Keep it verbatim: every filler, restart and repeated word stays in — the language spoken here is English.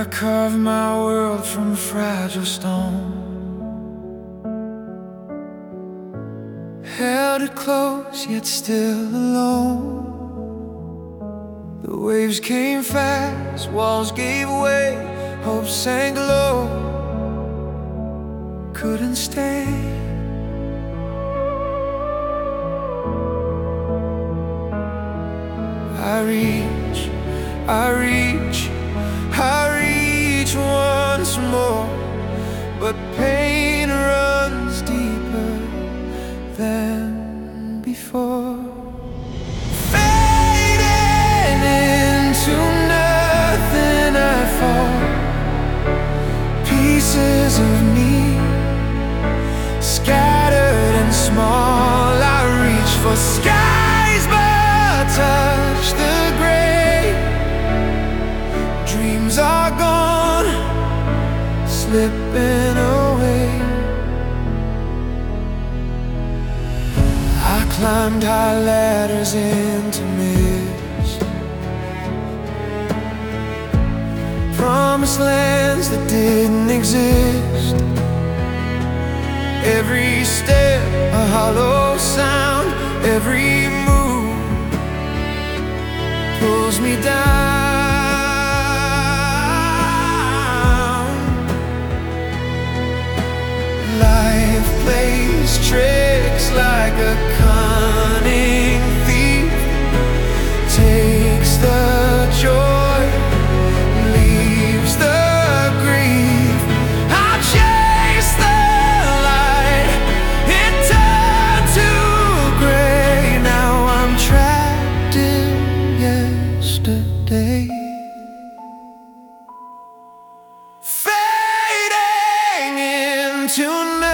carved my world from fragile stone, held it close yet still alone. The waves came fast, walls gave way, hope sank low, couldn't stay. I reach, I reach, I reach once more, but pain runs deeper than before. Fading into nothing I fall, pieces of me scattered and small. I reach for skies but touch the gray. Dreams are gone, slipping away. I climbed high ladders into mist, promised lands that didn't exist. Every step a hollow sound, every move pulls me down. Life plays tricks like a cunning thief, takes the joy, leaves the grief. I chase the light, it turned to gray. Now I'm trapped in yesterday, fading into night.